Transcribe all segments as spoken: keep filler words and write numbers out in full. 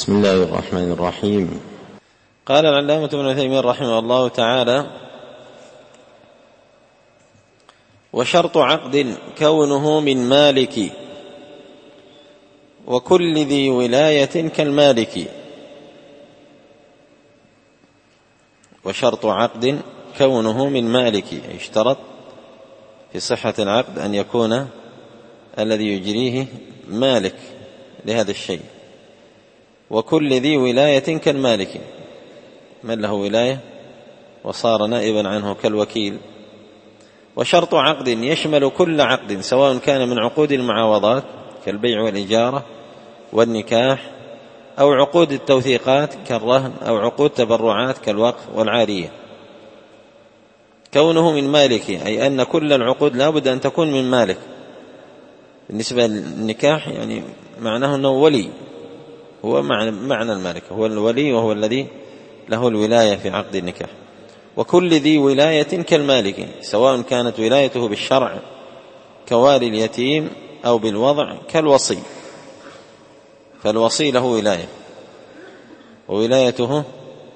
بسم الله الرحمن الرحيم. قال العلامة ابن عثيمين رحمه الله تعالى: وشرط عقد كونه من مالك وكل ذي ولاية كالمالك. وشرط عقد كونه من مالك، يشترط في صحة العقد أن يكون الذي يجريه مالك لهذا الشيء. وكل ذي ولاية كالمالك، من له ولاية وصار نائبا عنه كالوكيل. وشرط عقد يشمل كل عقد سواء كان من عقود المعاوضات كالبيع والإجارة والنكاح، أو عقود التوثيقات كالرهن، أو عقود تبرعات كالوقف والعارية. كونه من مالك أي أن كل العقود لا بد أن تكون من مالك. بالنسبة للنكاح يعني معناه أنه ولي، هو معنى المالك، هو الولي وهو الذي له الولاية في عقد النكاح. وكل ذي ولاية كالمالك، سواء كانت ولايته بالشرع كوالي اليتيم أو بالوضع كالوصي، فالوصي له ولاية وولايته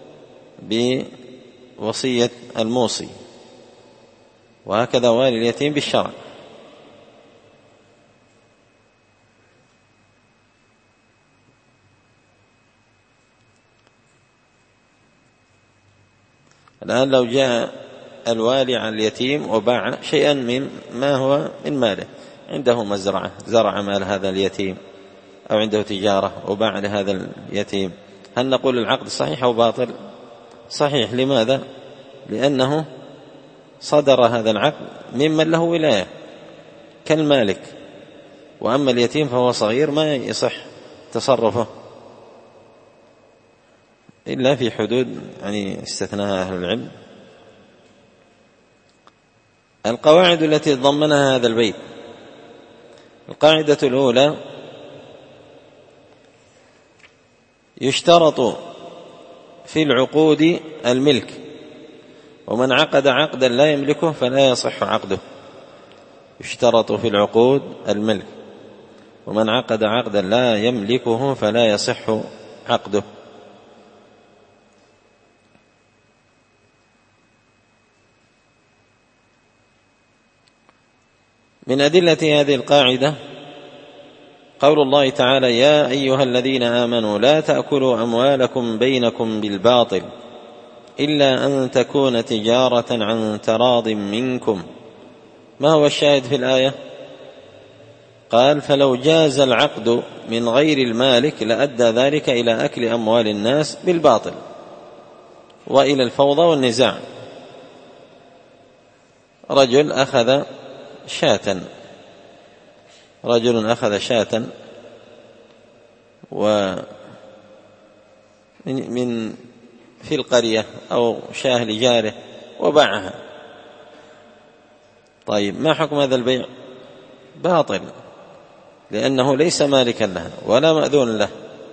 بوصية الموصي، وهكذا والي اليتيم بالشرع. الآن لو جاء الوالي على اليتيم وباع شيئا من ما هو من ماله، عنده مزرعة زرع مال هذا اليتيم، أو عنده تجارة وباع لهذا اليتيم، هل نقول العقد صحيح أو باطل؟ صحيح. لماذا؟ لأنه صدر هذا العقد ممن له ولاية كالمالك، وأما اليتيم فهو صغير ما يصح تصرفه إلا في حدود يعني استثناها أهل العلم. القواعد التي ضمنها هذا البيت: القاعدة الأولى: يشترط في العقود الملك، ومن عقد عقدا لا يملكه فلا يصح عقده. يشترط في العقود الملك، ومن عقد عقدا لا يملكه فلا يصح عقده. من أدلة هذه القاعدة قول الله تعالى: يا أيها الذين آمنوا لا تأكلوا أموالكم بينكم بالباطل إلا أن تكون تجارة عن تراض منكم. ما هو الشاهد في الآية؟ قال: فلو جاز العقد من غير المالك لأدى ذلك إلى أكل أموال الناس بالباطل وإلى الفوضى والنزاع. رجل أخذ شاة رجل أخذ شاة ومن من في القرية أو شاه لجاره وباعها. طيب، ما حكم هذا البيع؟ باطل، لأنه ليس مالكا لها ولا مأذون له.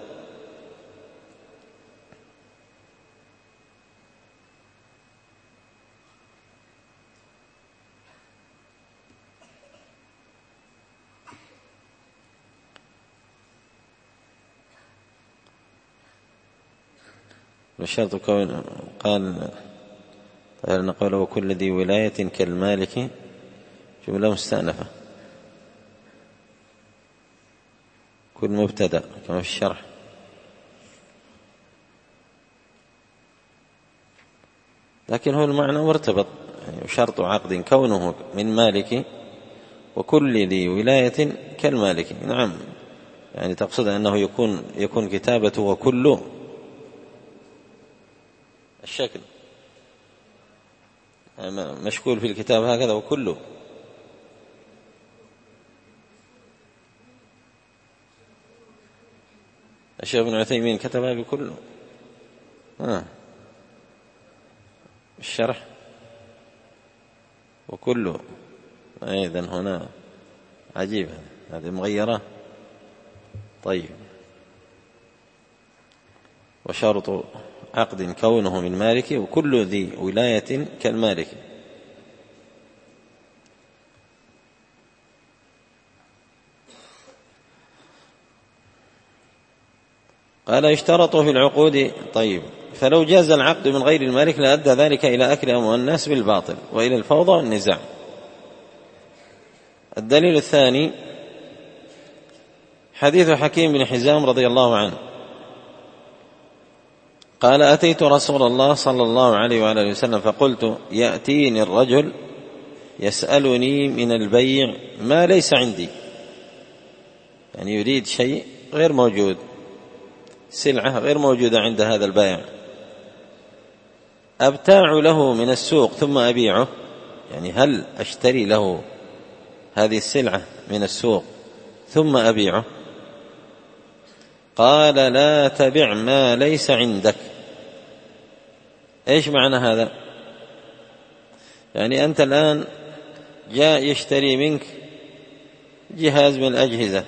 والشرط كون قال نقول وكل ذي ولاية كالمالك جملة مستأنفة، كل مبتدأ كما في الشرح. لكن هو المعنى مرتبط، يعني شرط عقد كونه من مالك وكل ذي ولاية كالمالك. نعم، يعني تقصد أنه يكون يكون كتابته وكل الشكل مشكول في الكتاب هكذا وكله. الشيخ ابن عثيمين كتبها بكله آه. الشرح وكله أيضا هنا عجيب، هذه مغيرة. طيب، وشرط عقد كونه من مالك وكل ذي ولاية كالمالك. قال يشترط في العقود. طيب، فلو جاز العقد من غير المالك لأدى ذلك إلى أكل أموال الناس بالباطل وإلى الفوضى والنزاع. الدليل الثاني حديث حكيم بن حزام رضي الله عنه قال أتيت رسول الله صلى الله عليه وآله وسلم فقلت يأتيني الرجل يسألني من البيع ما ليس عندي، يعني يريد شيء غير موجود، سلعة غير موجودة عند هذا البائع، أبتاع له من السوق ثم أبيعه، يعني هل أشتري له هذه السلعة من السوق ثم أبيعه؟ قال لا تبع ما ليس عندك. إيش معنى هذا؟ يعني أنت الآن جاء يشتري منك جهاز من الأجهزة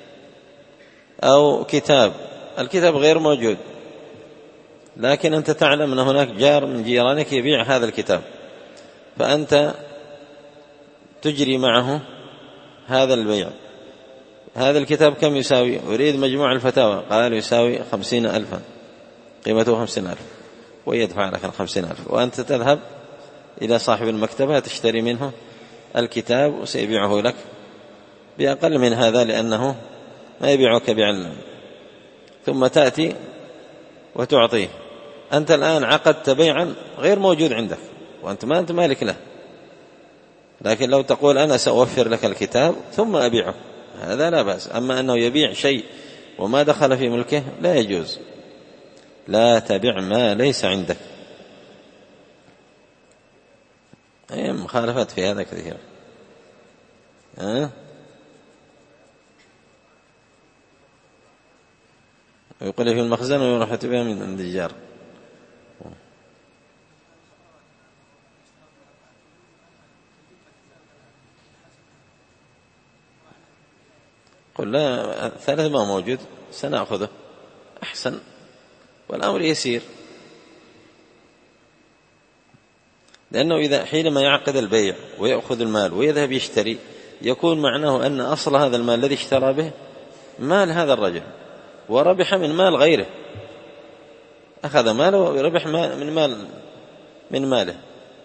أو كتاب، الكتاب غير موجود، لكن أنت تعلم أن هناك جار من جيرانك يبيع هذا الكتاب، فأنت تجري معه هذا البيع. هذا الكتاب كم يساوي؟ أريد مجموع الفتاوى. قال يساوي خمسين ألفا، قيمته خمسين ألف، ويدفع لك الخمسين ألف، وأنت تذهب إلى صاحب المكتبة تشتري منه الكتاب وسيبيعه لك بأقل من هذا لأنه ما يبيعك بعلم، ثم تأتي وتعطيه. أنت الآن عقدت بيعا غير موجود عندك وأنت ما أنت مالك له، لكن لو تقول أنا سأوفر لك الكتاب ثم أبيعه هذا لا بأس. أما أنه يبيع شيء وما دخل في ملكه لا يجوز. لا تبع ما ليس عندك. أي مخالفات في هذا كثير. أه؟ ويقول في المخزن ويروح تبيع من عند الجار. قل لا، ثلاث ما موجود سنأخذه أحسن، والأمر يسير، لأنه إذا حينما يعقد البيع ويأخذ المال ويذهب يشتري يكون معناه أن أصل هذا المال الذي اشترى به مال هذا الرجل وربح من مال غيره، أخذ ماله وربح من مال من ماله.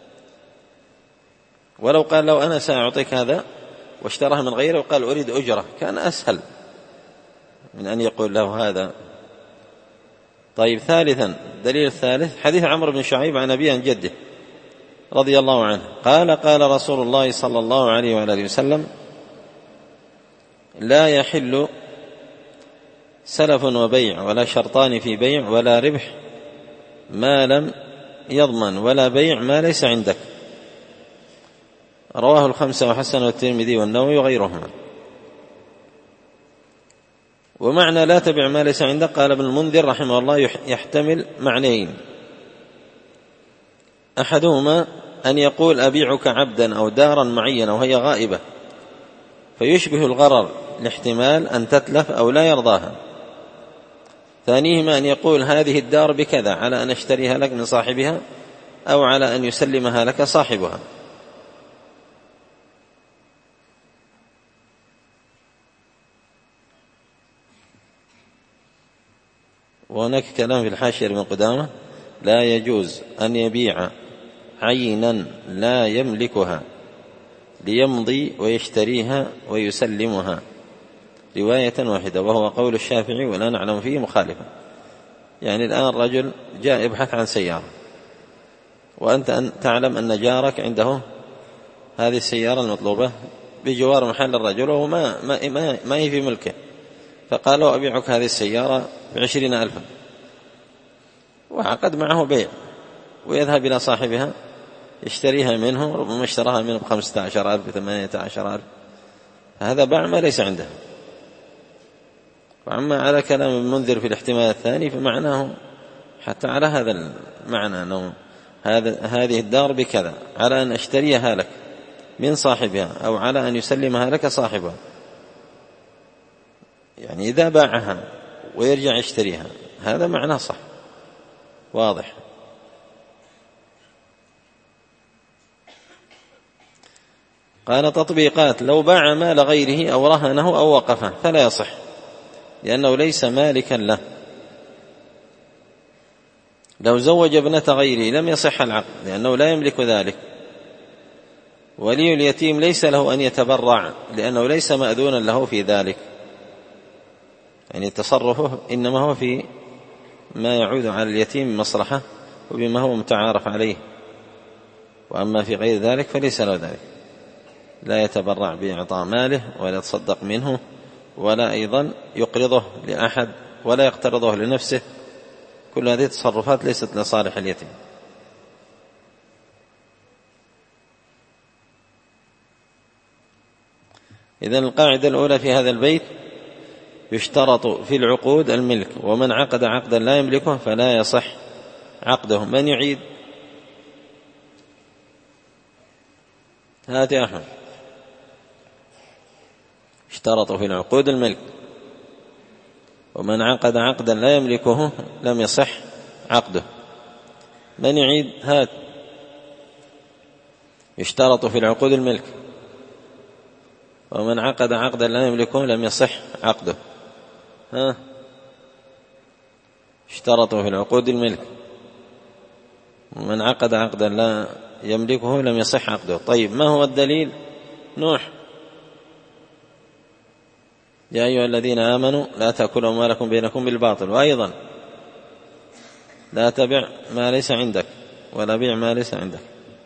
ولو قال لو أنا سأعطيك هذا واشتراه من غيره وقال أريد أجرة كان أسهل من أن يقول له هذا. طيب، ثالثا الدليل الثالث حديث عمرو بن شعيب عن أبيه عن جده رضي الله عنه قال قال رسول الله صلى الله عليه وآله وسلم لا يحل سلف وبيع ولا شرطان في بيع ولا ربح ما لم يضمن ولا بيع ما ليس عندك. رواه الخمسة وحسنه الترمذي والنووي وغيرهما. ومعنى لا تبع ما ليس عندك قال ابن المنذر رحمه الله يحتمل معنيين: أحدهما أن يقول أبيعك عبدا أو دارا معينة وهي غائبة فيشبه الغرر لاحتمال أن تتلف أو لا يرضاها. ثانيهما أن يقول هذه الدار بكذا على أن اشتريها لك من صاحبها أو على أن يسلمها لك صاحبها. وهناك كلام في الحاشية من قدامه: لا يجوز أن يبيع عينا لا يملكها ليمضي ويشتريها ويسلمها، رواية واحدة، وهو قول الشافعي ولا نعلم فيه مخالفة. يعني الآن رجل جاء يبحث عن سيارة وأنت أن تعلم أن جارك عنده هذه السيارة المطلوبة بجوار محل الرجل وهو ما, ما, ما, ما هي في ملكه، فقالوا أبيعك هذه السيارة بعشرين ألفا، وعقد معه بيع ويذهب إلى صاحبها يشتريها منه، ربما اشتراها منه بخمسة عشر ألف بثمانية عشر ألف، هذا باع ما ليس عنده. وعما على كلام المنذر في الاحتمال الثاني فمعناه حتى على هذا المعنى أنه هذا هذه الدار بكذا على أن أشتريها لك من صاحبها أو على أن يسلمها لك صاحبها. يعني إذا باعها ويرجع يشتريها هذا معناه صح واضح. قال تطبيقات: لو باع مال غيره أو رهنه أو وقفه فلا يصح، لأنه ليس مالكا له لو زوج ابنة غيره لم يصح العقد لأنه لا يملك ذلك. ولي اليتيم ليس له أن يتبرع لأنه ليس مأذونا له في ذلك، يعني تصرفه إنما هو في ما يعود على اليتيم مصلحة وبما هو متعارف عليه، وأما في غير ذلك فليس له ذلك، لا يتبرع بإعطاء ماله ولا يتصدق منه ولا أيضا يقرضه لأحد ولا يقترضه لنفسه. كل هذه التصرفات ليست لصالح اليتيم. إذن القاعدة الأولى في هذا البيت: يشترط في العقود الملك، ومن عقد عقدا لا يملكه فلا يصح عقده. من يعيد؟ هات يا أحمد. اشترط في العقود الملك، ومن عقد عقدا لا يملكه لم يصح عقده. من يعيد؟ هات. يشترط في العقود الملك، ومن عقد عقدا لا يملكه لم يصح عقده. ها، اشترطوا في العقود الملك، ومن عقد عقدا لا يملكه لم يصح عقده. طيب، ما هو الدليل؟ نوح: يا أيها الذين آمنوا لا تأكلوا أموالكم بينكم بالباطل، وأيضا لا تبع ما ليس عندك ولا بيع ما ليس عندك.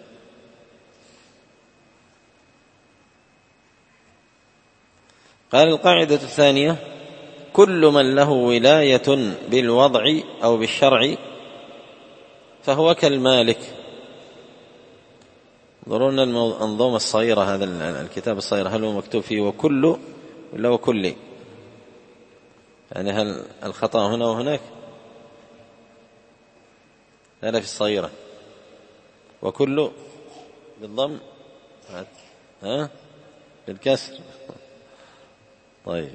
قال القاعدة الثانية: كل من له ولاية بالوضع أو بالشرع فهو كالمالك. ضرورنا الأنظومة الصغيرة، هذا الكتاب الصغير هل هو مكتوب فيه وكل ولا وكل؟ يعني هل الخطأ هنا وهناك؟ هذا في الصغيرة وكل بالضم، ها بالكسر. طيب،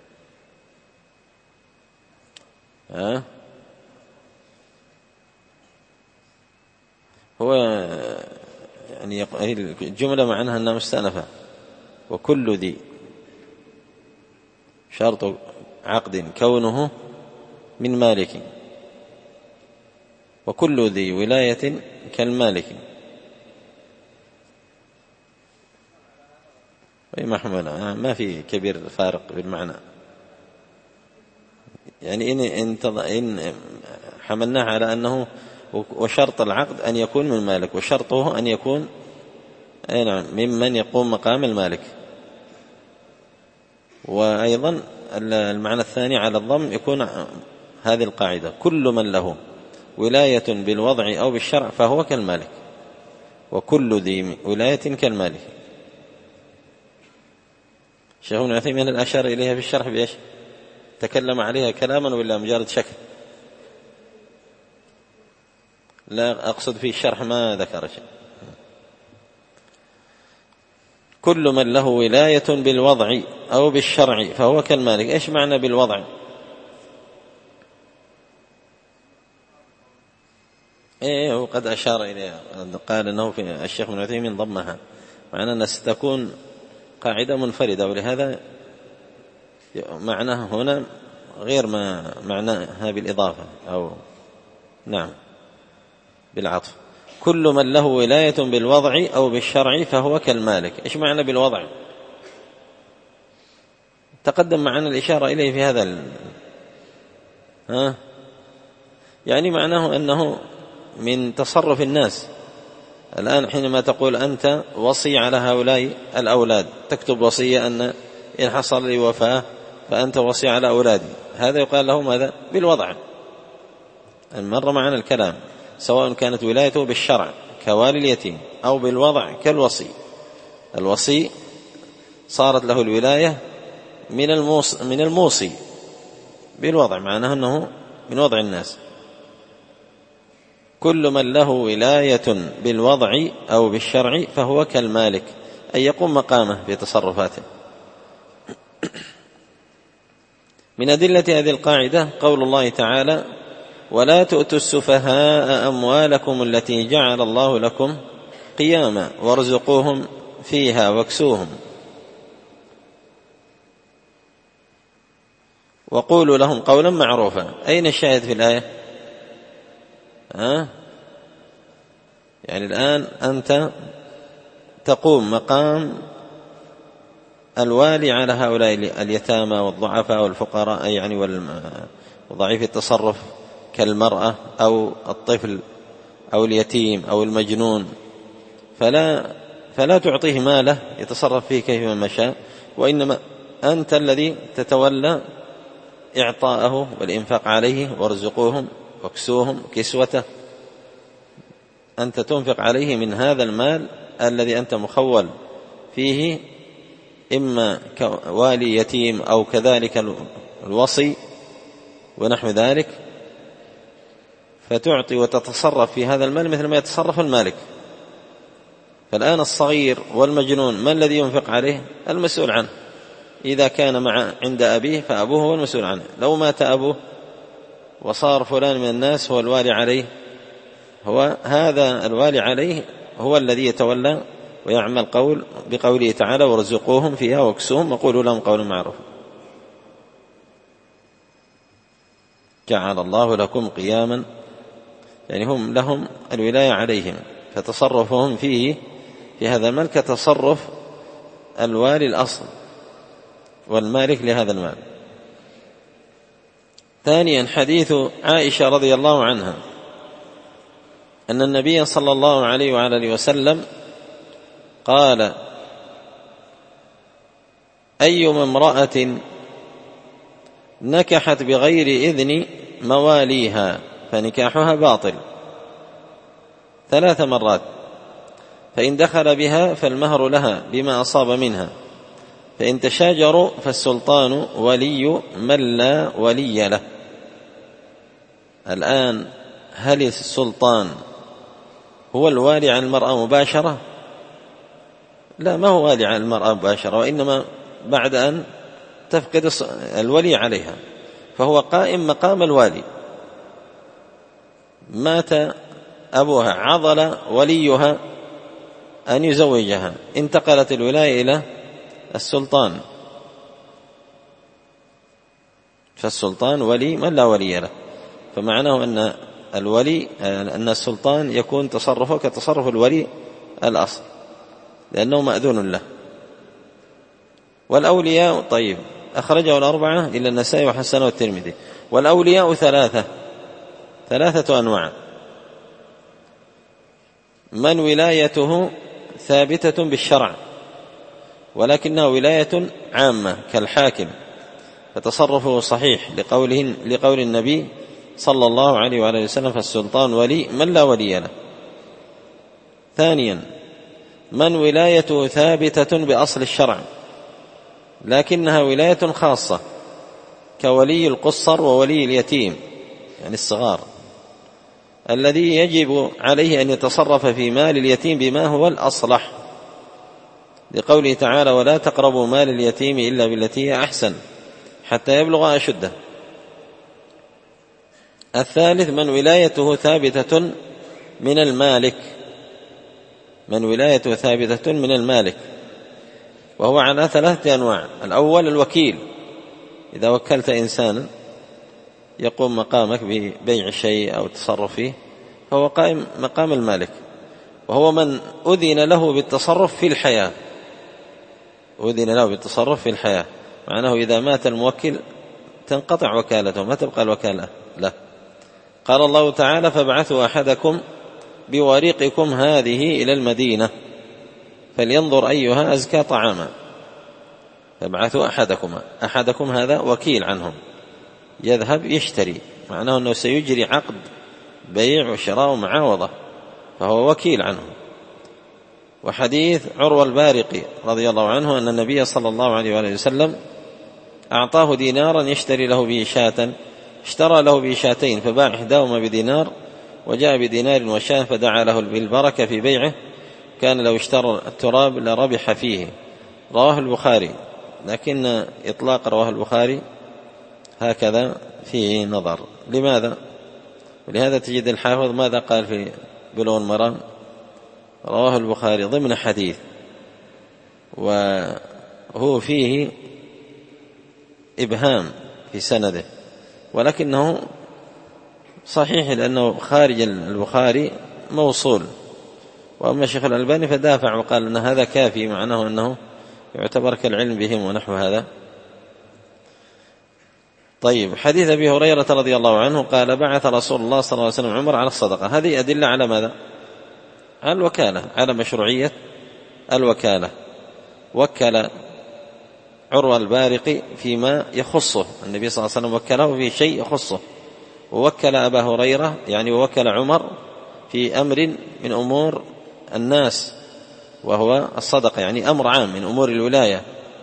ها هو يعني الجملة معناها أنها مستأنفة. وكل ذي شرط عقد كونه من مالك، وكل ذي ولاية كالمالك. أي محملة، ما في كبير فارق بالمعنى. يعني إن, إن حملناه على أنه وشرط العقد أن يكون من مالك، وشرطه أن يكون أي نعم ممن يقوم مقام المالك. وأيضا المعنى الثاني على الضم يكون هذه القاعدة: كل من له ولاية بالوضع أو بالشرع فهو كالمالك، وكل ذي ولاية كالمالك. الشيخ ابن عثيمين الأشار إليها في الشرح بإيش؟ تكلم عليها كلاما ولا مجرد شكل؟ لا أقصد في الشرح ما ذكر شيء. كل من له ولاية بالوضع أو بالشرع فهو كالمالك. إيش معنى بالوضع؟ إيه، هو قد أشار إليها، قال أنه في الشيخ ابن عثيمين ضمها، معنى أنها ستكون قاعدة منفردة، ولهذا معناها هنا غير ما معناها بالإضافة أو نعم بالعطف. كل من له ولاية بالوضع أو بالشرع فهو كالمالك. إيش معنى بالوضع؟ تقدم معنا الإشارة إليه في هذا ال... ها؟ يعني معناه أنه من تصرف الناس. الآن حينما تقول أنت وصي على هؤلاء الأولاد، تكتب وصية أن إن حصل لي وفاة فأنت وصي على أولادي، هذا يقال له ماذا؟ بالوضع. مر معنا الكلام، سواء كانت ولايته بالشرع كوالي اليتيم أو بالوضع كالوصي. الوصي صارت له الولاية من الموصي, من الموصي بالوضع، معناه أنه من وضع الناس. كل من له ولاية بالوضع أو بالشرع فهو كالمالك، أي يقوم مقامه في تصرفاته. من أدلة هذه القاعدة قول الله تعالى: ولا تؤتوا السفهاء أموالكم التي جعل الله لكم قياما وارزقوهم فيها واكسوهم وقولوا لهم قولا معروفا. أين الشاهد في الآية؟ أه؟ يعني الآن أنت تقوم مقام الوالي على هؤلاء اليتامى والضعفاء والفقراء، يعني والضعيف التصرف كالمرأة أو الطفل أو اليتيم أو المجنون، فلا فلا تعطيه ماله يتصرف فيه كيفما مشاء، وإنما أنت الذي تتولى إعطاءه والإنفاق عليه، وارزقوهم واكسوهم كسوته. أنت تنفق عليه من هذا المال الذي أنت مخول فيه، إما كوالي يتيم أو كذلك الوصي ونحو ذلك، فتعطي وتتصرف في هذا المال مثل ما يتصرف المالك. فالآن الصغير والمجنون ما الذي ينفق عليه؟ المسؤول عنه. إذا كان مع عند أبيه فأبوه هو المسؤول عنه، لو مات أبوه وصار فلان من الناس هو الوالي عليه، هو هذا الوالي عليه هو الذي يتولى ويعمل قول بقوله تعالى: وارزقوهم فيها واكسوهم وقولوا لهم قولا معروفا. جعل الله لكم قياما، يعني هم لهم الولاية عليهم، فتصرفهم فيه في هذا المال كتصرف الوالي الأصل والمالك لهذا المال. ثانيا، حديث عائشة رضي الله عنها أن النبي صلى الله عليه وعلى آله وسلم قال: أيما امرأة نكحت بغير إذن مواليها فنكاحها باطل ثلاث مرات، فإن دخل بها فالمهر لها بما أصاب منها، فإن تشاجروا فالسلطان ولي من لا ولي له. الآن هل السلطان هو الوالي عن المرأة مباشرة؟ لا، ما هو والي عن المرأة مباشرة، وإنما بعد أن تفقد الولي عليها، فهو قائم مقام الوالي. مات أبوها، عضل وليها أن يزوجها، انتقلت الولاية إلى السلطان، فالسلطان ولي من لا ولي له. فمعناه أن الولي أن السلطان يكون تصرفه كتصرف الولي الأصل، لأنه مأذون له. والأولياء، طيب، أخرجه الأربعة إلا النسائي وحسنه والترمذي. والأولياء ثلاثة ثلاثة أنواع: من ولايته ثابتة بالشرع ولكنها ولاية عامة كالحاكم، فتصرفه صحيح لقوله لقول النبي صلى الله عليه وعلى وسلم: فالسلطان ولي من لا ولي له. ثانيا، من ولايته ثابتة بأصل الشرع لكنها ولاية خاصة كولي القصر وولي اليتيم، يعني الصغار، الذي يجب عليه أن يتصرف في مال اليتيم بما هو الأصلح، لقوله تعالى: ولا تقربوا مال اليتيم إلا بالتي هي أحسن حتى يبلغ أشده. الثالث، من ولايته ثابتة من المالك من ولايته ثابتة من المالك وهو على ثلاثة أنواع: الأول الوكيل، إذا وكلت إنسانا يقوم مقامك ببيع شيء أو التصرف فيه فهو قائم مقام المالك، وهو من أذن له بالتصرف في الحياة أذن له بالتصرف في الحياة معناه إذا مات الموكل تنقطع وكالته، ما تبقى الوكالة له. قال الله تعالى: فابعثوا أحدكم بوريقكم هذه إلى المدينة فلينظر أيها أزكى طعاما. فابعثوا أحدكم أحدكم هذا وكيل عنهم، يذهب يشتري، معناه أنه سيجري عقد بيع وشراء ومعاوضة، فهو وكيل عنهم. وحديث عروة البارقي رضي الله عنه أن النبي صلى الله عليه وآله وسلم أعطاه دينارا يشتري له به شاة، اشترى له به شاتين فباع إحداهما بدينار وجاء بدينار وشاة، فدعا له بالبركة في بيعه، كان لو اشترى التراب لربح فيه. رواه البخاري، لكن إطلاق رواه البخاري هكذا فيه نظر. لماذا؟ ولهذا تجد الحافظ ماذا قال في بلوغ المرام؟ رواه البخاري ضمن حديث، وهو فيه إبهام في سنده، ولكنه صحيح لأنه خارج البخاري موصول، وأما الشيخ الألباني فدافع وقال أن هذا كافي، معناه أنه يعتبر كالعلم بهم ونحو هذا. طيب، حديث أبي هريرة رضي الله عنه قال بعث رسول الله صلى الله عليه وسلم عمر على الصدقة. هذه أدلة على ماذا؟ على الوكالة، على مشروعية الوكالة. وكل عروة البارقي فيما يخصه، النبي صلى الله عليه وسلم وكله في شيء يخصه، ووكل أبا هريرة يعني ووكل عمر في أمر من أمور الناس، وهو الصدقة، يعني أمر عام من أمور الولاية.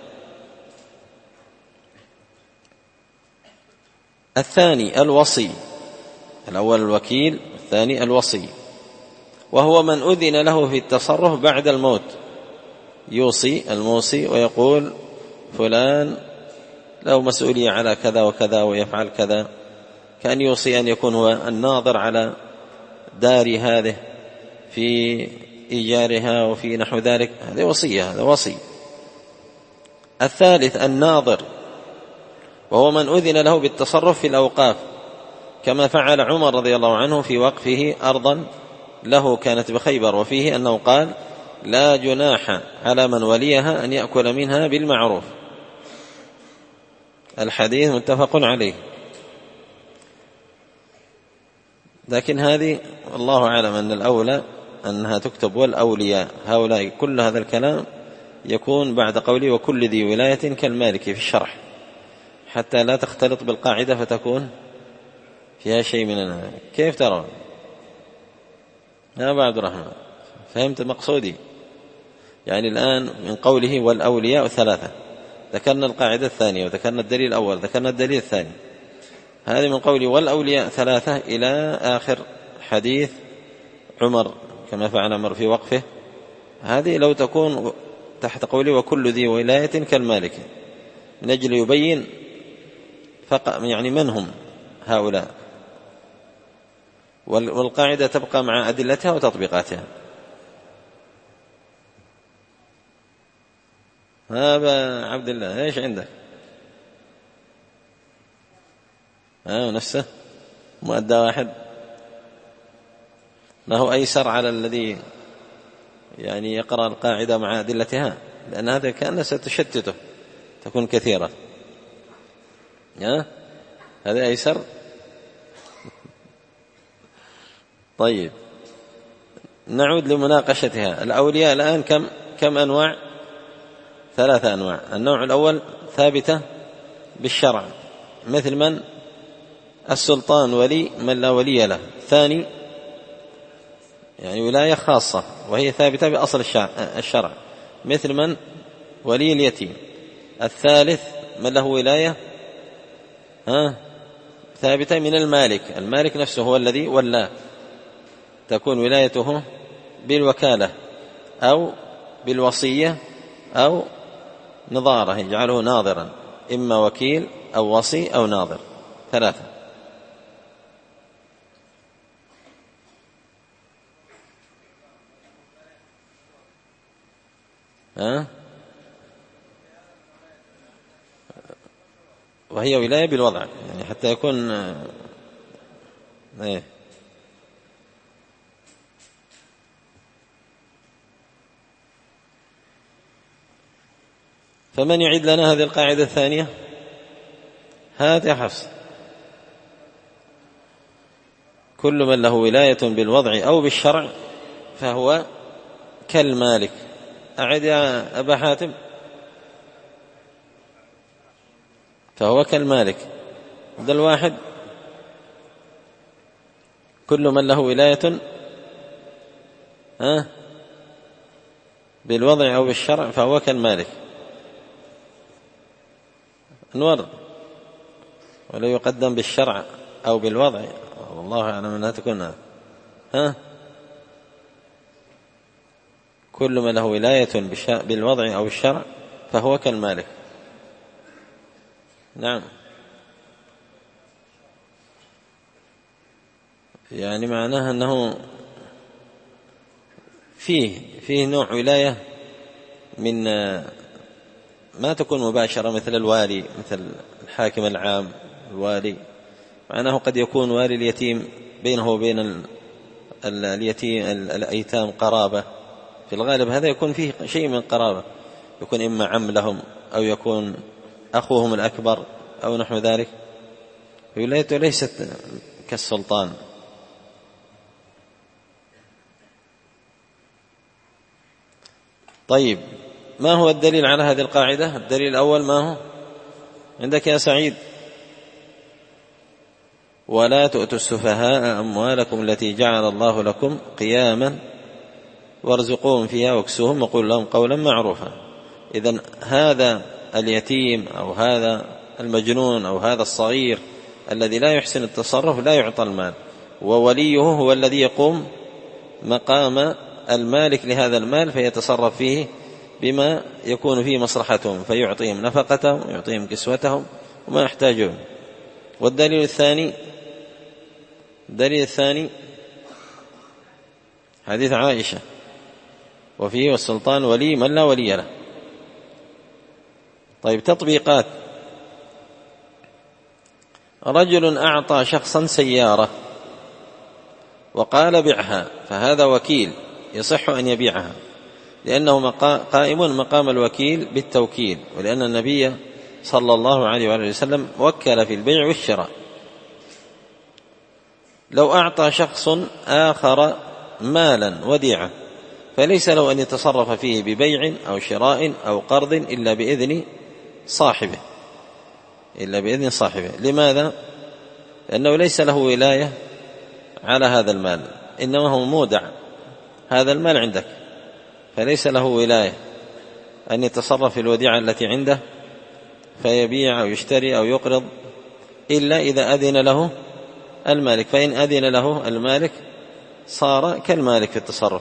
الثاني الوصي، الأول الوكيل، الثاني الوصي، وهو من أذن له في التصرف بعد الموت، يوصي الموصي ويقول فلان له مسؤولية على كذا وكذا ويفعل كذا، كأن يوصي أن يكون هو الناظر على دار هذه في إيجارها وفي نحو ذلك، هذا وصية، هذا وصي. الثالث الناظر، وهو من أذن له بالتصرف في الأوقاف، كما فعل عمر رضي الله عنه في وقفه أرضا له كانت بخيبر، وفيه أنه قال لا جناح على من وليها أن يأكل منها بالمعروف. الحديث متفق عليه. لكن هذه والله أعلم أن الأولى أنها تكتب والأولياء، هؤلاء كل هذا الكلام يكون بعد قوله وكل ذي ولاية كالمالك في الشرح، حتى لا تختلط بالقاعدة فتكون فيها شيء من النهار. كيف ترى يا أبا عبد الرحمن؟ فهمت مقصودي؟ يعني الآن من قوله والأولياء ثلاثة، ذكرنا القاعدة الثانية وذكرنا الدليل الأول، ذكرنا الدليل الثاني. هذه من قوله والأولياء ثلاثة إلى آخر حديث عمر كما فعل عمر في وقفه، هذه لو تكون تحت قوله وكل ذي ولاية كالمالك، من أجل يبين فقط يعني من هم هؤلاء، والقاعدة تبقى مع أدلتها وتطبيقاتها. هذا عبد الله ايش عندك؟ ها نفسه مؤدى واحد، ما هو أيسر على الذي يعني يقرأ القاعدة مع أدلتها، لأن هذا كأنه ستشتته تكون كثيرة. ها هذا أيسر. طيب نعود لمناقشتها. الأولياء الآن كم كم أنواع؟ ثلاثة أنواع. النوع الأول ثابتة بالشرع، مثل من؟ السلطان ولي من لا ولي له. ثاني يعني ولاية خاصة وهي ثابتة بأصل الشرع، مثل من؟ ولي اليتيم. الثالث من له ولاية ها ثابتة من المالك، المالك نفسه هو الذي ولاه، تكون ولايته بالوكالة أو بالوصية أو نظارة، يجعله ناظرا، إما وكيل أو وصي أو ناظر. ثلاثة. ها؟ وهي ولاية بالوضع، يعني حتى يكون ايه فمن يعيد لنا هذه القاعدة الثانية؟ هات يا حفص. كل من له ولاية بالوضع أو بالشرع فهو كالمالك. أعد يا أبا حاتم. فهو كالمالك. هذا الواحد كل من له ولاية ها بالوضع أو بالشرع فهو كالمالك. أنور، ولو يقدم بالشرع أو بالوضع والله أعلم أنها تكون ها كل من له ولاية بالوضع أو الشرع فهو كالمالك. نعم، يعني معناها أنه فيه فيه نوع ولاية من ما تكون مباشرة، مثل الوالي، مثل الحاكم العام الوالي، معناه قد يكون والي اليتيم بينه وبين اليتيم الأيتام قرابة، في الغالب هذا يكون فيه شيء من قرابة، يكون إما عم لهم أو يكون أخوهم الأكبر أو نحو ذلك، ولايته ليست كالسلطان. طيب، ما هو الدليل على هذه القاعدة؟ الدليل الأول ما هو عندك يا سعيد؟ ولا تؤتوا السفهاء أموالكم التي جعل الله لكم قياما وارزقوهم فيها واكسوهم وقولوا لهم قولا معروفا. إذن هذا اليتيم أو هذا المجنون أو هذا الصغير الذي لا يحسن التصرف لا يعطى المال، ووليه هو الذي يقوم مقام المالك لهذا المال فيتصرف فيه بما يكون فيه مصلحتهم، فيعطيهم نفقتهم ويعطيهم كسوتهم وما يحتاجون. والدليل الثاني الدليل الثاني حديث عائشة وفيه والسلطان ولي من لا ولي له. طيب، تطبيقات. رجل أعطى شخصا سيارة وقال بعها، فهذا وكيل يصح أن يبيعها لأنه قائم مقام الوكيل بالتوكيل، ولأن النبي صلى الله عليه وآله وسلم وكل في البيع والشراء. لو أعطى شخص آخر مالا وديعة فليس له أن يتصرف فيه ببيع أو شراء أو قرض إلا بإذن صاحبه إلا بإذن صاحبه لماذا؟ لأنه ليس له ولاية على هذا المال، إنما هو مودع، هذا المال عندك، فليس له ولاية أن يتصرف في الوديعة التي عنده فيبيع أو يشتري أو يقرض إلا إذا أذن له المالك، فإن أذن له المالك صار كالمالك في التصرف.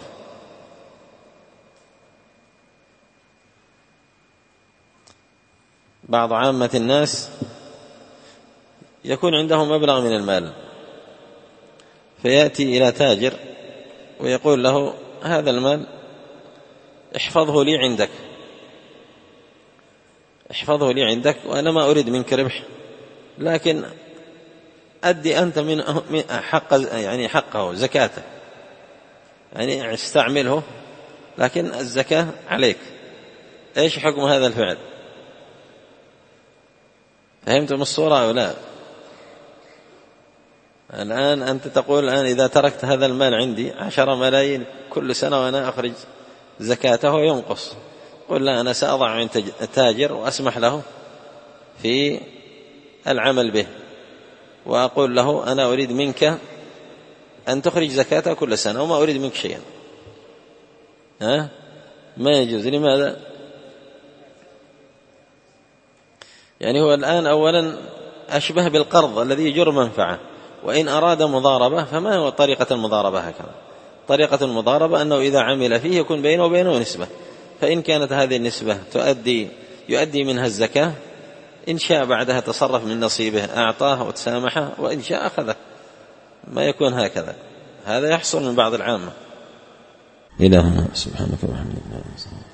بعض عامة الناس يكون عنده مبلغ من المال فيأتي إلى تاجر ويقول له هذا المال احفظه لي عندك احفظه لي عندك وأنا ما أريد منك ربح، لكن أدي أنت من حق يعني حقه زكاته، يعني استعمله لكن الزكاة عليك. إيش حكم هذا الفعل؟ فهمتم الصورة أو لا؟ الآن أنت تقول الآن إذا تركت هذا المال عندي عشر ملايين كل سنة وأنا أخرج زكاته ينقص، قل لا، أنا سأضع عند تاجر وأسمح له في العمل به وأقول له أنا أريد منك أن تخرج زكاته كل سنة وما أريد منك شيئا. ها؟ ما يجوز. لماذا؟ يعني هو الآن أولا أشبه بالقرض الذي يجر منفعة، وإن أراد مضاربة فما هو طريقة المضاربة هكذا؟ طريقة المضاربة أنه إذا عمل فيه يكون بينه وبينه نسبة، فإن كانت هذه النسبة تؤدي يؤدي منها الزكاة، إن شاء بعدها تصرف من نصيبه أعطاه وتسامحه، وإن شاء أخذه. ما يكون هكذا، هذا يحصل من بعض العامة. إلهنا سبحانك وبحمدك.